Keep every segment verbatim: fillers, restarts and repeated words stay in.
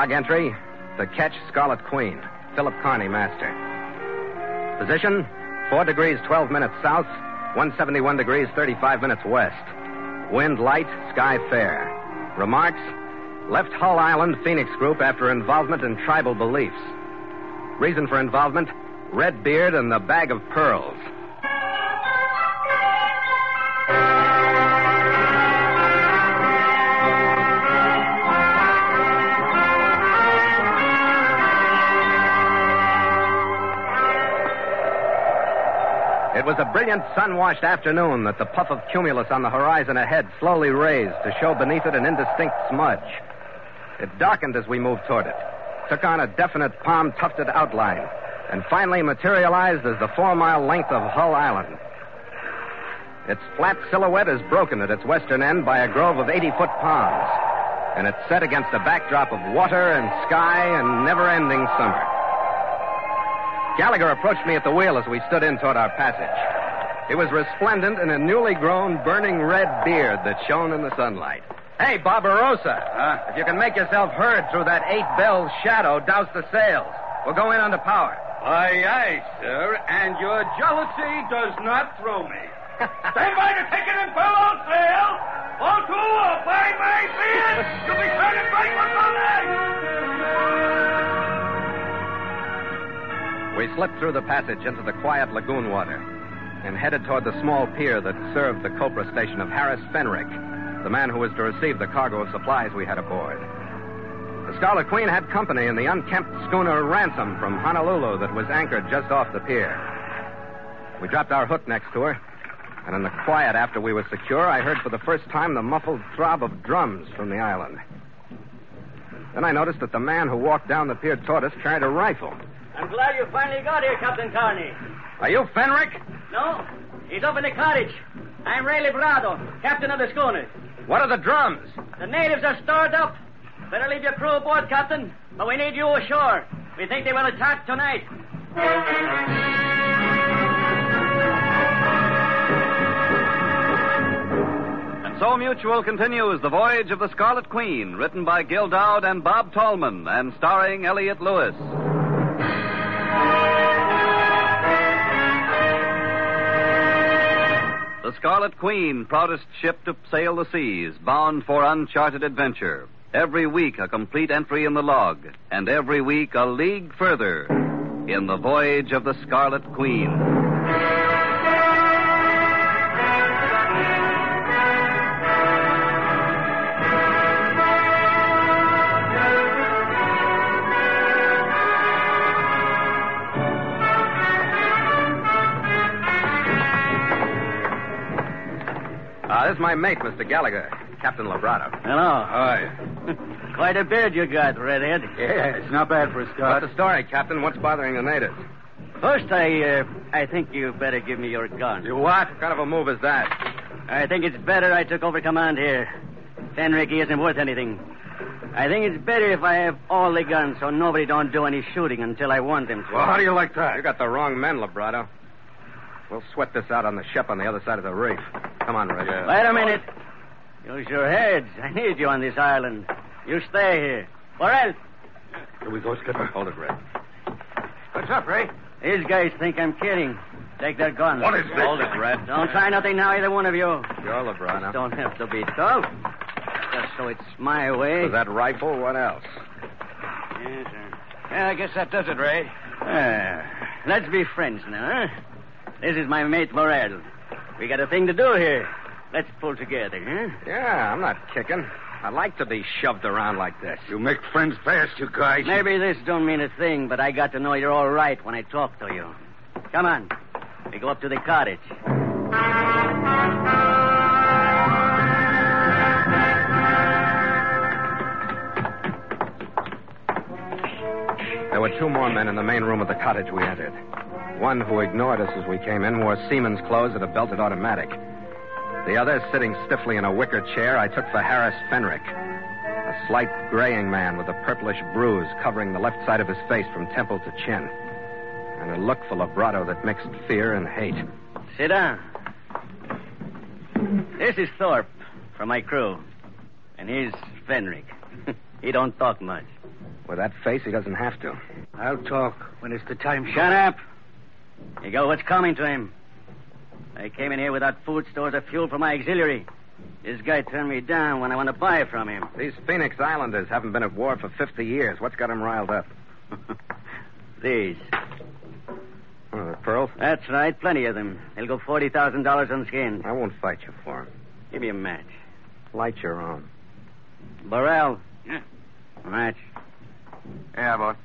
Log entry, the ketch Scarlet Queen, Philip Carney, master. Position, four degrees, twelve minutes south, one seventy-one degrees, thirty-five minutes west. Wind light, sky fair. Remarks, left Hull Island Phoenix Group after involvement in tribal beliefs. Reason for involvement, red beard and the bag of pearls. It was a brilliant sun-washed afternoon that the puff of cumulus on the horizon ahead slowly raised to show beneath it an indistinct smudge. It darkened as we moved toward it, took on a definite palm-tufted outline, and finally materialized as the four-mile length of Hull Island. Its flat silhouette is broken at its western end by a grove of eighty-foot palms, and it's set against a backdrop of water and sky and never-ending summer. Gallagher approached me at the wheel as we stood in toward our passage. He was resplendent in a newly grown, burning red beard that shone in the sunlight. Hey, Barbarossa, Huh? if you can make yourself heard through that eight-bell shadow, douse the sails. We'll go in under power. Aye, aye, sir, and your jealousy does not throw me. Stand by to take it in full all sail. All two, or by my beard, you'll be turning back for Sunday. We slipped through the passage into the quiet lagoon water and headed toward the small pier that served the Copra station of Harris Fenrick, the man who was to receive the cargo of supplies we had aboard. The Scarlet Queen had company in the unkempt schooner Ransom from Honolulu that was anchored just off the pier. We dropped our hook next to her, and in the quiet after we were secure, I heard for the first time the muffled throb of drums from the island. Then I noticed that the man who walked down the pier toward us carried a rifle. I'm glad you finally got here, Captain Carney. Are you Fenrick? No, he's up in the cottage. I'm Ray Librado, captain of the schooner. What are the drums? The natives are stored up. Better leave your crew aboard, Captain, but we need you ashore. We think they will attack tonight. And so Mutual continues The Voyage of the Scarlet Queen, written by Gil Dowd and Bob Tallman, and starring Elliot Lewis. The Scarlet Queen, proudest ship to sail the seas, bound for uncharted adventure. Every week a complete entry in the log, and every week a league further in The Voyage of the Scarlet Queen. Uh, this is my mate, Mister Gallagher, Captain Librado. Hello. Aye. Quite a beard you got, Redhead. Yeah, it's not bad for a start. What's the story, Captain? What's bothering the natives? First, I, uh, I think you better give me your gun. You what? What kind of a move is that? I think it's better I took over command here. Fenrick, he isn't worth anything. I think it's better if I have all the guns so nobody don't do any shooting until I want them to. Well, how do you like that? You got the wrong men, Librado. We'll sweat this out on the ship on the other side of the reef. Come on, Red. Yeah. Wait a minute. Use your heads. I need you on this island. You stay here. Or else. Here we go, Skipper. Hold it, Red. What's up, Ray? These guys think I'm kidding. Take their guns. What is this? Hold it, Red. Don't try nothing now, either one of you. Sure, Librado. Don't have to be tough. Just so it's my way. Was that rifle? What else? Yes, sir. Yeah, I guess that does it, Ray. Ah, let's be friends now, huh? This is my mate, Morel. We got a thing to do here. Let's pull together, huh? Yeah, I'm not kicking. I like to be shoved around like this. You make friends fast, you guys. Maybe this don't mean a thing, but I got to know you're all right when I talk to you. Come on. We go up to the cottage. There were two more men in the main room of the cottage we entered. One who ignored us as we came in wore seaman's clothes and a belted automatic. The other, sitting stiffly in a wicker chair, I took for Harris Fenrick, a slight graying man with a purplish bruise covering the left side of his face from temple to chin, and a look for Librado that mixed fear and hate. Sit down. This is Thorpe from my crew, and he's Fenrick. He don't talk much. With that face, he doesn't have to. I'll talk when it's the time. Shut up. You go what's coming to him. I came in here without food stores or fuel for my auxiliary. This guy turned me down when I want to buy from him. These Phoenix Islanders haven't been at war for fifty years. What's got them riled up? These. Oh, the pearls? That's right, plenty of them. They'll go forty thousand dollars on skins. I won't fight you for them. Give me a match. Light your own. Burrell. Yeah. Match. Yeah, boss.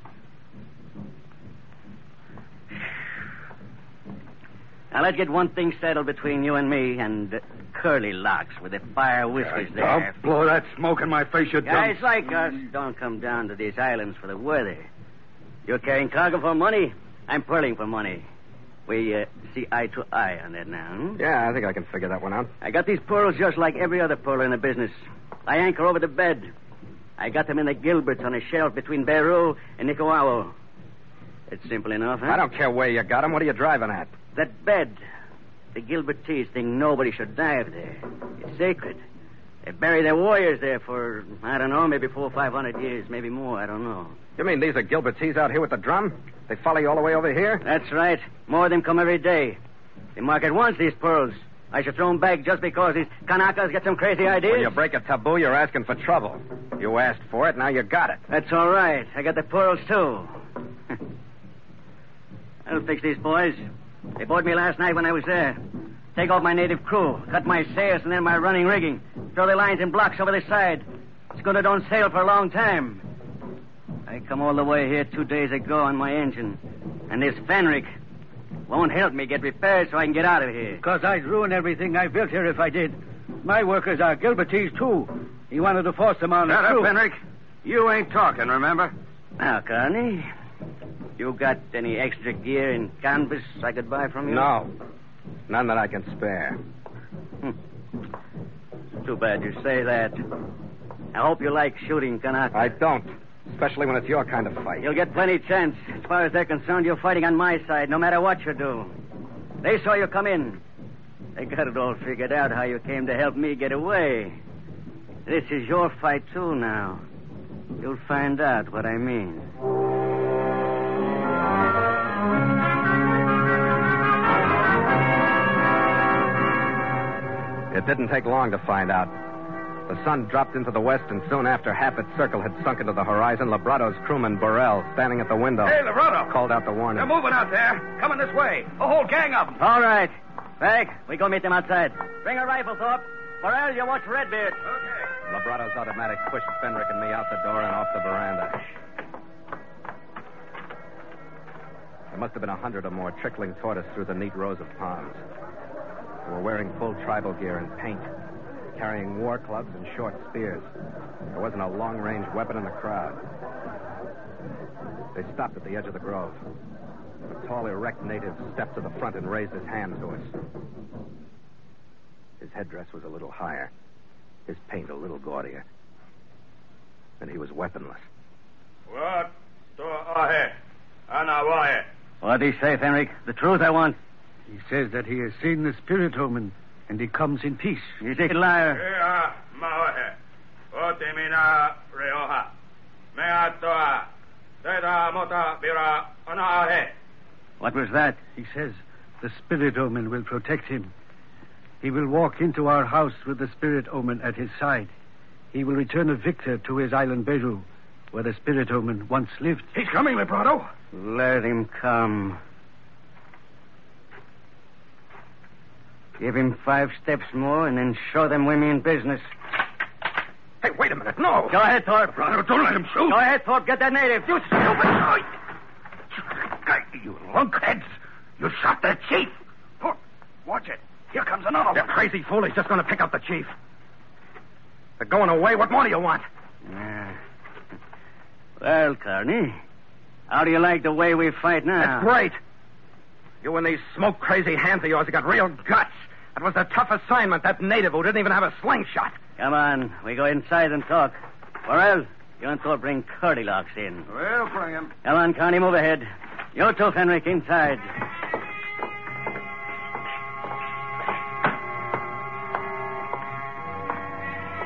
Now, let's get one thing settled between you and me and uh, Curly Locks with the fire whiskers there. Don't blow that smoke in my face, you dumb... Guys like us don't come down to these islands for the weather. You're carrying cargo for money. I'm pearling for money. We uh, see eye to eye on that now. Hmm? Yeah, I think I can figure that one out. I got these pearls just like every other pearler in the business. I anchor over the bed. I got them in the Gilberts on a shelf between Beru and Nicoao. It's simple enough, huh? I don't care where you got them. What are you driving at? That bed. The Gilbertese think nobody should dive there. It's sacred. They bury their warriors there for, I don't know, maybe four or five hundred years, maybe more, I don't know. You mean these are Gilbertese out here with the drum? They follow you all the way over here? That's right. More of them come every day. The market wants these pearls. I should throw them back just because these Kanakas get some crazy ideas. When you break a taboo, you're asking for trouble. You asked for it, now you got it. That's all right. I got the pearls, too. I'll fix these boys. They boarded me last night when I was there. Take off my native crew, cut my sails and then my running rigging. Throw the lines in blocks over the side. Schooner don't sail for a long time. I come all the way here two days ago on my engine. And this Fenric won't help me get repairs so I can get out of here. Because I'd ruin everything I built here if I did. My workers are Gilbertese, too. He wanted to force them on Shut the up, crew. Henrik. You ain't talking, remember? Now, Carney, you got any extra gear and canvas I could buy from you? No. None that I can spare. Hmm. Too bad you say that. I hope you like shooting, Kanaka. I don't. Especially when it's your kind of fight. You'll get plenty chance. As far as they're concerned, you're fighting on my side, no matter what you do. They saw you come in. They got it all figured out how you came to help me get away. This is your fight, too, now. You'll find out what I mean. It didn't take long to find out. The sun dropped into the west, and soon after half its circle had sunk into the horizon, Labrado's crewman, Burrell, standing at the window, Hey, Labrado. called out the warning. They're moving out there. Coming this way. A whole gang of them. All right. Back. We go meet them outside. Bring a rifle, Thorpe. Burrell, you watch Redbeard. Okay. Labrado's automatic pushed Fenric and me out the door and off the veranda. There must have been a hundred or more trickling toward us through the neat rows of palms. They were wearing full tribal gear and paint, carrying war clubs and short spears. There wasn't a long-range weapon in the crowd. They stopped at the edge of the grove. A tall, erect native stepped to the front and raised his hand to us. His headdress was a little higher, his paint a little gaudier. And he was weaponless. What? To ahe. Anawahe. What'd he say, Fenric? The truth I want. He says that he has seen the spirit omen, and he comes in peace. He's a liar. Ea mawahe. Otimina reoha. Mea toa. Teda mota bira anahe. What was that? He says the spirit omen will protect him. He will walk into our house with the spirit omen at his side. He will return a victor to his island Beru, where the spirit omen once lived. He's coming, Labrado. Let him come. Give him five steps more and then show them we mean business. Hey, wait a minute. No. Go ahead, Thorpe. Labrado, don't let him shoot. Go ahead, Thorpe. Get that native. You stupid. You lunkheads. You shot that chief. Look, watch it. Here comes another You one. crazy fool. He's just going to pick up the chief. They're going away. What more do you want? Yeah. Well, Carney, how do you like the way we fight now? That's great. You and these smoke-crazy hands of yours have got real guts. That was a tough assignment, that native who didn't even have a slingshot. Come on. We go inside and talk. Burrell, you and Thorpe bring Curly Locks in. We'll bring him. Come on, Carney, move ahead. You too, Fenric, inside.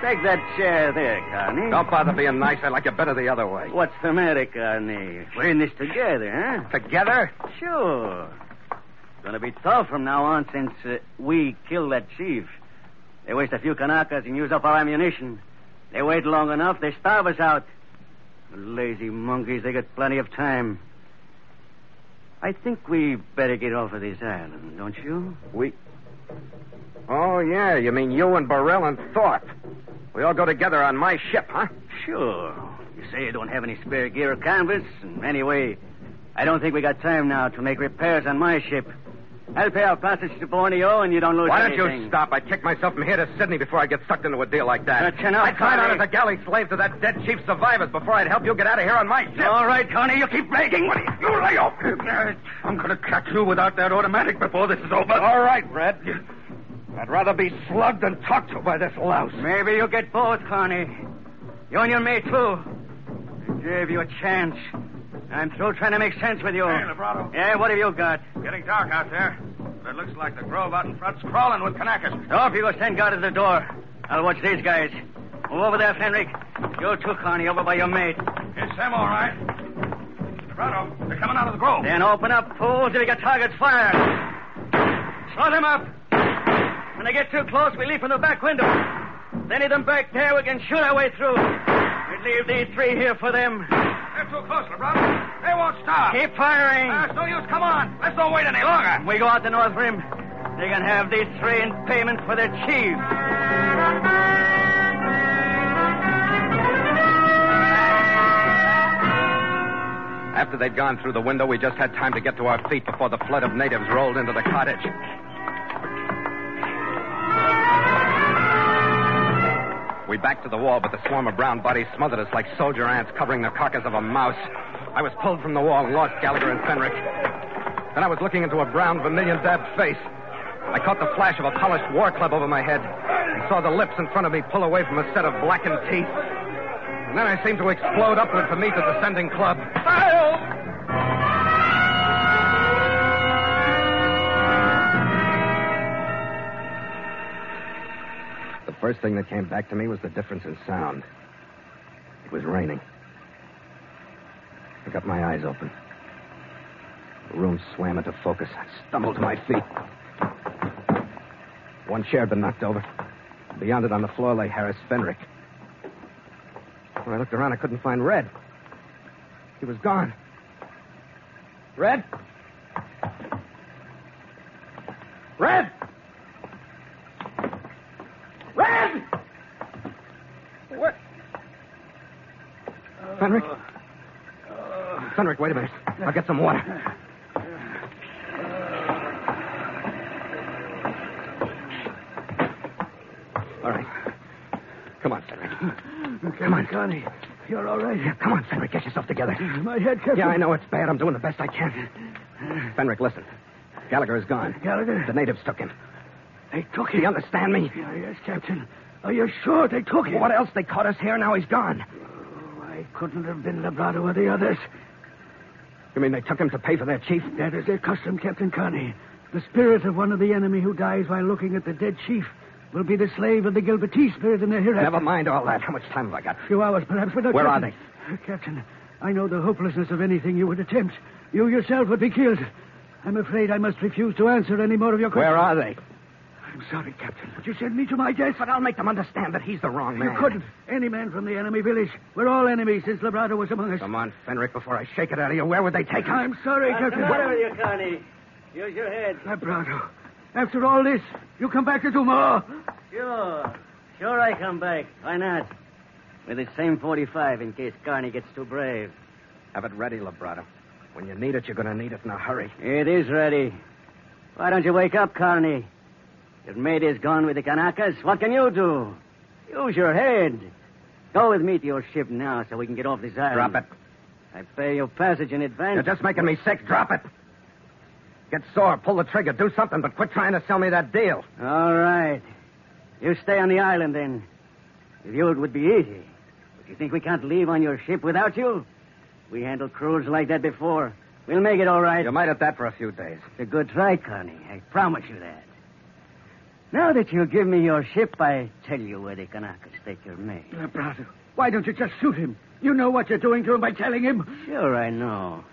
Take that chair there, Carney. Don't bother being nice. I like you better the other way. What's the matter, Carney? We're in this together, huh? Together? Sure. It's going to be tough from now on since uh, we killed that chief. They waste a few Kanakas and use up our ammunition. They wait long enough, they starve us out. Lazy monkeys, they got plenty of time. I think we better get off of this island, don't you? We... Oh, yeah. You mean you and Burrell and Thorpe. We all go together on my ship, huh? Sure. You say you don't have any spare gear or canvas. And anyway, I don't think we got time now to make repairs on my ship. I'll pay our passage to Borneo and you don't lose Why don't anything. you stop? I'd kick myself from here to Sydney before I get sucked into a deal like that. That's enough, I'd sign on Connie. as a galley slave to that dead chief's survivors before I'd help you get out of here on my ship. All right, Connie, you keep begging. What are you... You lay off. I'm going to catch you without that automatic before this is over. All right, Red. I'd rather be slugged than talked to by this louse. Maybe you'll get both, Connie. You and your mate, too. I gave you a chance. I'm through trying to make sense with you. Hey, Lebrato. Yeah, what have you got? Getting dark out there. But it looks like the grove out in front's crawling with Kanakas. Stop, you go stand guard at the door. I'll watch these guys. Move over there, Fenric. You too, Connie, over by your mate. It's them, all right. Lebrato, they're coming out of the grove. Then open up, fools, if you got targets, fire. Slow them up. When they get too close, we leave from the back window. If any of them back there, we can shoot our way through. We leave these three here for them. They're too close, Lebrato. They won't stop. Keep firing. Uh, it's no use. Come on. Let's don't wait any longer. When we go out the North Rim, they can have these three in payment for their chief. After they'd gone through the window, we just had time to get to our feet before the flood of natives rolled into the cottage. We backed to the wall, but the swarm of brown bodies smothered us like soldier ants covering the carcass of a mouse. I was pulled from the wall and lost Gallagher and Fenric. Then I was looking into a brown vermilion-dabbed face. I caught the flash of a polished war club over my head and saw the lips in front of me pull away from a set of blackened teeth. And then I seemed to explode upward to meet the descending club. The first thing that came back to me was the difference in sound. It was raining. I got my eyes open. The room swam into focus. I stumbled to my feet. One chair had been knocked over. Beyond it on the floor lay Harris Fenric. When I looked around, I couldn't find Red. He was gone. Red? Red! Red! What? Fenric? Fenric, wait a minute. I'll get some water. All right. Come on, Fenric. Come on. Connie, you're all right. Yeah, come on, Fenric. Get yourself together. My head, Captain. Yeah, I know it's bad. I'm doing the best I can. Fenric, listen. Gallagher is gone. Gallagher? The natives took him. They took Do him. you understand me? Yeah, yes, Captain. Are you sure they took him? What else? They caught us here. Now he's gone. Oh, I couldn't have been Lebrato or the others. You mean they took him to pay for their chief? That is their custom, Captain Connie. The spirit of one of the enemy who dies while looking at the dead chief will be the slave of the Gilbertese spirit in the hereafter. Never mind all that. How much time have I got? A few hours, perhaps, but not Where Captain. are Uh, Captain, I know the hopelessness of anything you would attempt. You yourself would be killed. I'm afraid I must refuse to answer any more of your questions. Where are they? I'm sorry, Captain, but you sent me to my death. But I'll make them understand that he's the wrong man. You couldn't. Any man from the enemy village. We're all enemies since Lebrato was among us. Come on, Fenric, before I shake it out of you. Where would they take him? I'm sorry, Captain. What's the matter with you, Connie? Use your head. Lebrato, after all this, you come back to do more. Sure. Sure I come back. Why not? With the same forty-five in case Carney gets too brave. Have it ready, Lebrato. When you need it, you're going to need it in a hurry. It is ready. Why don't you wake up, Carney? Your mate is gone with the Kanakas. What can you do? Use your head. Go with me to your ship now so we can get off this island. Drop it. I pay your passage in advance. You're just making me sick. Drop it. Get sore. Pull the trigger. Do something, but quit trying to sell me that deal. All right. You stay on the island, then. With you, it would be easy. But you think we can't leave on your ship without you? We handled crews like that before. We'll make it all right. You might have that for a few days. It's a good try, Connie. I promise you that. Now that you give me your ship, I tell you where the Kanakas take your mate. Lebrato, why don't you just shoot him? You know what you're doing to him by telling him. Sure, I know.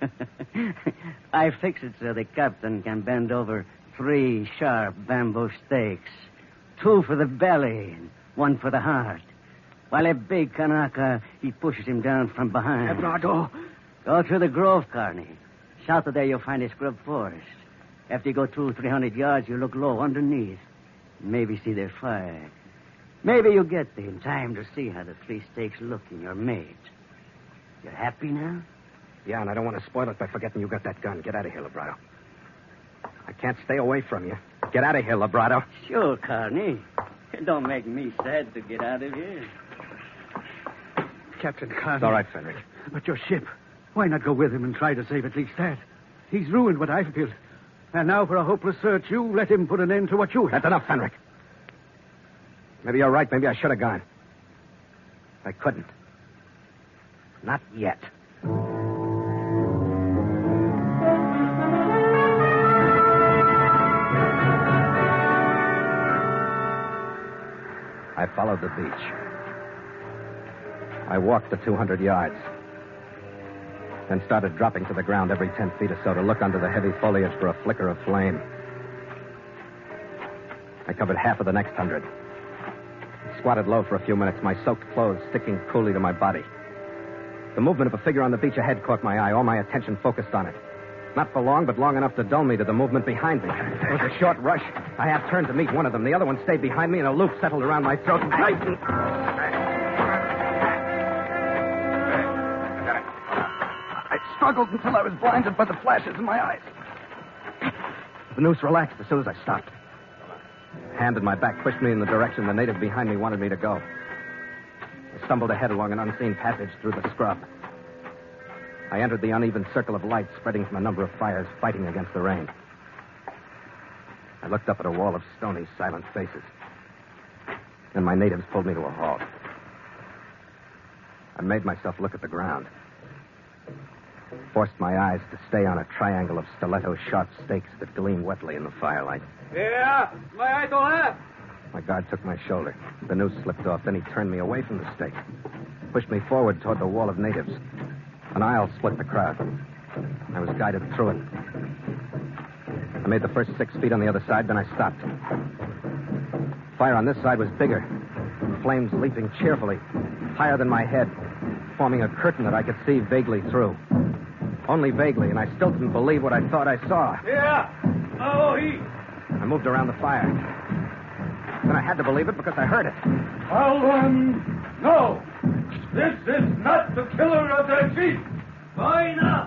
I fix it so the captain can bend over three sharp bamboo stakes. Two for the belly and one for the heart. While a big Kanaka, he pushes him down from behind. Lebrato. Go through the grove, Carney. South of there, you'll find a scrub forest. After you go two, three hundred yards, you look low underneath. Maybe see their fire. Maybe you'll get there in time to see how the three stakes look in your mate. You happy now? Yeah, and I don't want to spoil it by forgetting you got that gun. Get out of here, Lebrato. I can't stay away from you. Get out of here, Lebrato. Sure, Carney. It don't make me sad to get out of here. Captain Carney. It's all right, Fenric. But your ship. Why not go with him and try to save at least that? He's ruined what I've built. And now for a hopeless search, you let him put an end to what you have. That's enough, Fenric. Maybe you're right. Maybe I should have gone. I couldn't. Not yet. I followed the beach. I walked the two hundred yards. Then started dropping to the ground every ten feet or so to look under the heavy foliage for a flicker of flame. I covered half of the next hundred. Squatted low for a few minutes, my soaked clothes sticking coolly to my body. The movement of a figure on the beach ahead caught my eye, all my attention focused on it. Not for long, but long enough to dull me to the movement behind me. It was a short rush. I half turned to meet one of them. The other one stayed behind me, and a loop settled around my throat and tightened. I struggled until I was blinded by the flashes in my eyes. The noose relaxed as soon as I stopped. A hand in my back pushed me in the direction the native behind me wanted me to go. I stumbled ahead along an unseen passage through the scrub. I entered the uneven circle of light spreading from a number of fires fighting against the rain. I looked up at a wall of stony, silent faces. Then my natives pulled me to a halt. I made myself look at the ground. Forced my eyes to stay on a triangle of stiletto-sharp stakes that gleamed wetly in the firelight. Yeah, my eye to left. My guard took my shoulder. The noose slipped off. Then he turned me away from the stake. Pushed me forward toward the wall of natives. An aisle split the crowd. I was guided through it. I made the first six feet on the other side, then I stopped. Fire on this side was bigger. Flames leaping cheerfully, higher than my head, forming a curtain that I could see vaguely through. Only vaguely, and I still didn't believe what I thought I saw. Yeah. Oh, he. I moved around the fire. Then I had to believe it because I heard it. Tell them no. This is not the killer of their chief. Why not?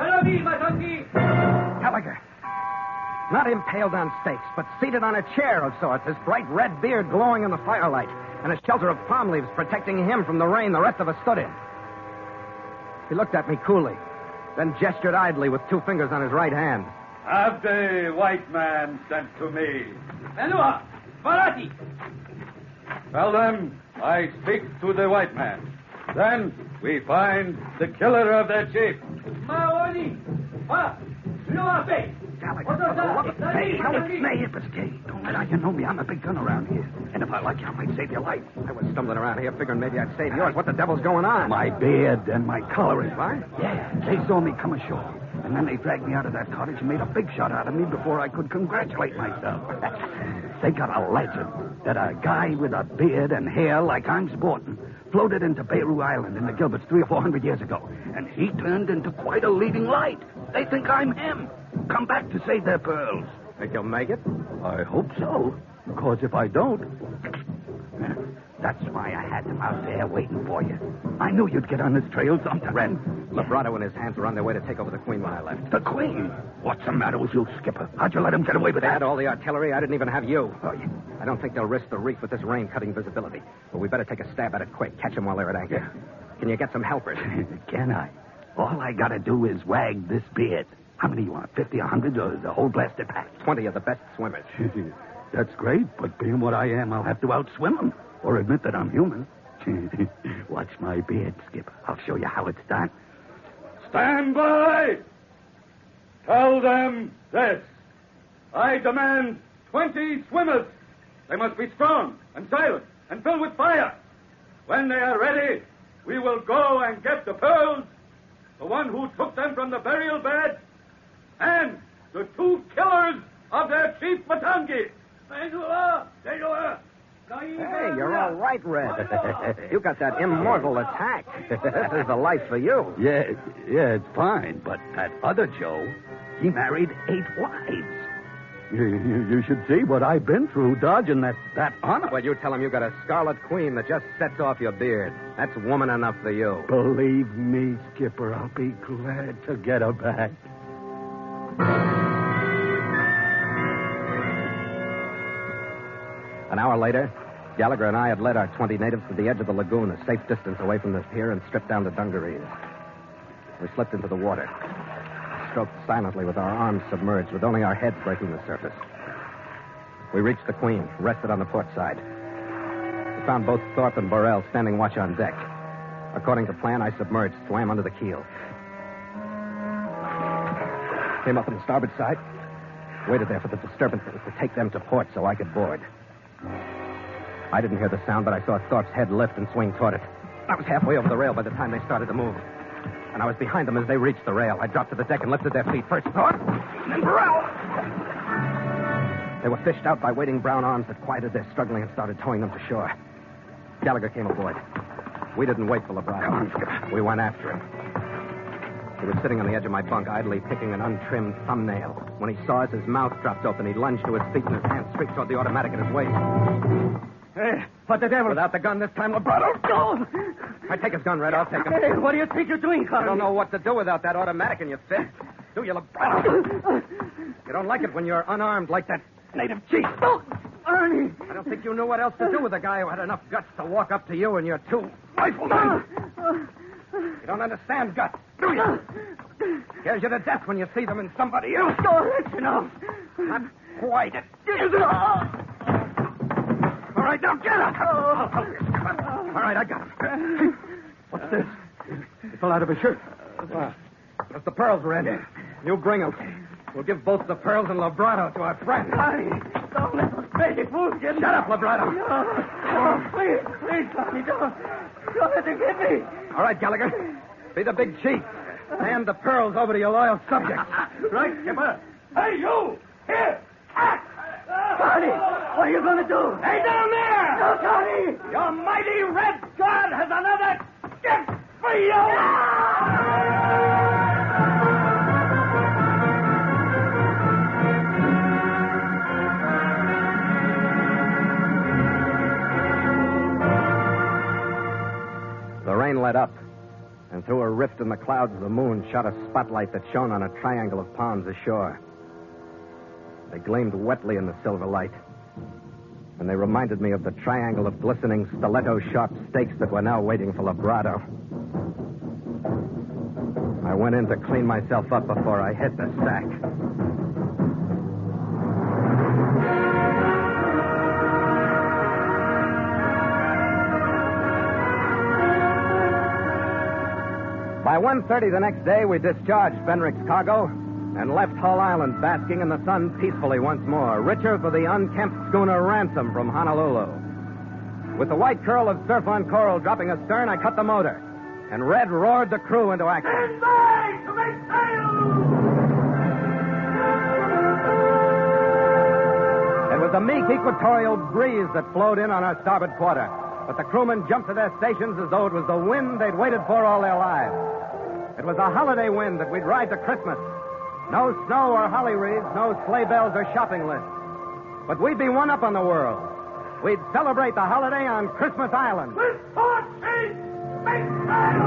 Gallagher. Not impaled on stakes, but seated on a chair of sorts, his bright red beard glowing in the firelight, and a shelter of palm leaves protecting him from the rain the rest of us stood in. He looked at me coolly, then gestured idly with two fingers on his right hand. Have the white man sent to me. Menua, Barati. Tell them I speak to the white man. Then we find the killer of their chief. Maoni. Ah, Luape. Hey, hell, it's me. It was gay. Don't let on you know me. I'm a big gun around here. And if I like you, I might save your life. I was stumbling around here figuring maybe I'd save yours. What the devil's going on? My beard and my coloring. What? Yeah, they saw me come ashore. And then they dragged me out of that cottage and made a big shot out of me before I could congratulate myself. They got a legend that a guy with a beard and hair like I'm sporting floated into Beirut Island in the Gilberts three or four hundred years ago. And he turned into quite a leading light. They think I'm him. Come back to save their pearls. Think you'll make it? I hope so. Because if I don't... That's why I had them out there waiting for you. I knew you'd get on this trail sometime. Lebrato and his hands were on their way to take over the Queen when I left. The Queen? What's the matter with you, Skipper? How'd you let him get away with I that? had all the artillery. I didn't even have you. Oh, you... I don't think they'll risk the reef with this rain cutting visibility. But we better take a stab at it quick. Catch them while they're at anchor. Yeah. Can you get some helpers? Can I? All I gotta do is wag this beard. How many you want? Fifty, a hundred, or the whole blasted pack? Twenty of the best swimmers. That's great, but being what I am, I'll have to outswim them. Or admit that I'm human. Watch my beard, Skip. I'll show you how it's done. Stand by! Tell them this. I demand twenty swimmers. They must be strong and silent and filled with fire. When they are ready, we will go and get the pearls, the one who took them from the burial bed, and the two killers of their chief Matangi. Hey, you're all right, Red. You got that immortal attack. This is the life for you. Yeah, yeah, it's fine. But that other Joe, he married eight wives. You, you, you should see what I've been through dodging that, that honor. Well, you tell him you got a scarlet queen that just sets off your beard. That's woman enough for you. Believe me, Skipper, I'll be glad to get her back. An hour later, Gallagher and I had led our twenty natives to the edge of the lagoon, a safe distance away from the pier, and stripped down to dungarees. We slipped into the water, stroked silently with our arms submerged, with only our heads breaking the surface. We reached the Queen, rested on the port side. We found both Thorpe and Burrell standing watch on deck. According to plan, I submerged, swam under the keel. Came up on the starboard side, waited there for the disturbances to take them to port so I could board. I didn't hear the sound, but I saw Thorpe's head lift and swing toward it. I was halfway over the rail by the time they started to move. And I was behind them as they reached the rail. I dropped to the deck and lifted their feet. First Thorpe, then Burrell. They were fished out by waiting brown arms that quieted their struggling and started towing them to shore. Gallagher came aboard. We didn't wait for Labrado. We went after him. He was sitting on the edge of my bunk, idly picking an untrimmed thumbnail. When he saw us, his mouth dropped open. He lunged to his feet, and his hand streaked toward the automatic at his waist. Hey, what the devil? Without the gun this time, Labrado. Go! I take his gun, Red. I'll take him. Hey, what do you think you're doing, Carl? I don't know what to do without that automatic in your fist. Do you, Labrado? You don't like it when you're unarmed like that native chief. Oh, Ernie! I don't think you knew what else to do with a guy who had enough guts to walk up to you and your two riflemen. You don't understand guts, do you? Scares you to death when you see them in somebody else. Oh, that's enough. Not quite. It is enough. All right, now get up. I'll help you. All right, I got him. What's this? He fell out of his shirt. Uh, that's the pearls, Red. You bring them. We'll give both the pearls and Labrado to our friend. Sonny, don't let those crazy fools get me. Shut up, Labrado. No, no, please, please, Sonny, don't, don't let them get me. All right, Gallagher. Be the big chief. Hand the pearls over to your loyal subjects. Right, Skipper. Hey, you! Here! Act! Sonny, what are you going to do? Hey, down there! No, Sonny! Your mighty red god has another gift for you! The rain let up, and through a rift in the clouds, the moon shot a spotlight that shone on a triangle of palms ashore. They gleamed wetly in the silver light, and they reminded me of the triangle of glistening stiletto-sharp stakes that were now waiting for Labrado. I went in to clean myself up before I hit the sack. By one thirty the next day, we discharged Fenrick's cargo and left Hull Island basking in the sun peacefully once more, richer for the unkempt schooner Ransom from Honolulu. With the white curl of surf on coral dropping astern, I cut the motor, and Red roared the crew into action. Stand by to make sail! It was a meek equatorial breeze that flowed in on our starboard quarter, but the crewmen jumped to their stations as though it was the wind they'd waited for all their lives. It was a holiday wind that we'd ride to Christmas. No snow or holly wreaths, no sleigh bells or shopping lists. But we'd be one up on the world. We'd celebrate the holiday on Christmas Island. With port sheet, make sail!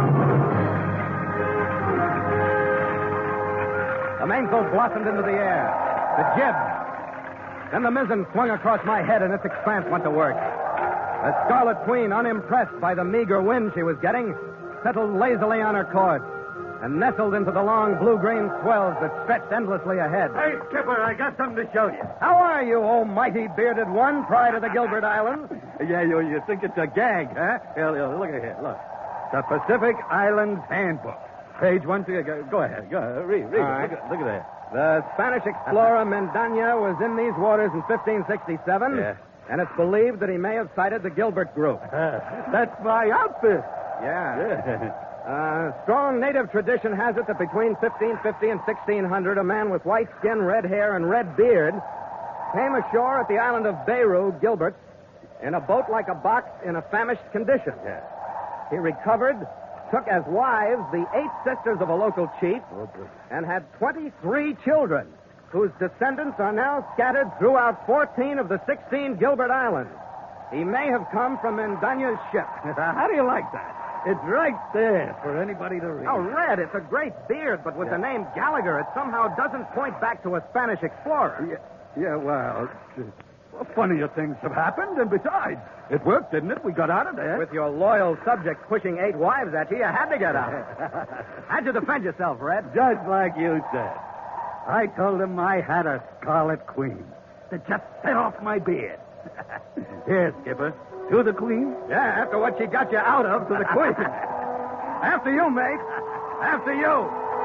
The mainsail blossomed into the air. The jib. Then the mizzen swung across my head, and its expanse went to work. The Scarlet Queen, unimpressed by the meager wind she was getting, settled lazily on her course and nestled into the long blue-green swells that stretched endlessly ahead. Hey, Skipper, I got something to show you. How are you, oh mighty bearded one, pride of the Gilbert Islands? Yeah, you, you think it's a gag, huh? Here, here, look at here. Look. The Pacific Islands Handbook. Page one. Go, go ahead. Go ahead. Read, read. All right. Look, at, look at that. The Spanish explorer Mendaña was in these waters in fifteen sixty-seven, Yeah. and it's believed that he may have sighted the Gilbert group. That's my outfit. Yeah. Yeah. Uh, strong native tradition has it that between fifteen fifty and sixteen hundred, a man with white skin, red hair, and red beard came ashore at the island of Beirut, Gilbert, in a boat like a box in a famished condition. Yeah. He recovered, took as wives the eight sisters of a local chief, Oh, good. and had twenty-three children, whose descendants are now scattered throughout fourteen of the sixteen Gilbert Islands. He may have come from Mendaña's ship. How do you like that? It's right there for anybody to read. Oh, Red, it's a great beard, but with Yeah. the name Gallagher, it somehow doesn't point back to a Spanish explorer. Yeah, yeah well, uh, well, funnier things have happened, and besides, it worked, didn't it? We got out of there. With your loyal subjects pushing eight wives at you, you had to get out. How'd you defend yourself, Red? Just like you said. I told him I had a Scarlet Queen that just set off my beard. Here, Skipper, to the Queen. Yeah, after what she got you out of, to the Queen. After you, mate. After you.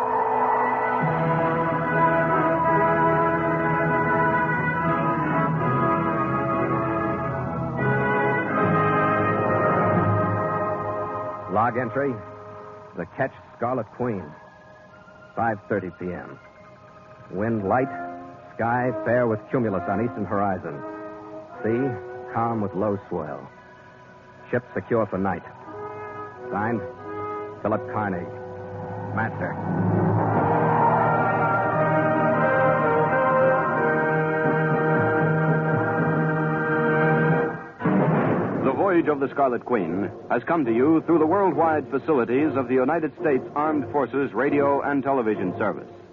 Log entry, the Ketch Scarlet Queen, five thirty p.m. Wind light, sky fair with cumulus on eastern horizon. Sea calm with low swell. Ship secure for night. Signed, Philip Carney, Master. The Voyage of the Scarlet Queen has come to you through the worldwide facilities of the United States Armed Forces Radio and Television Service.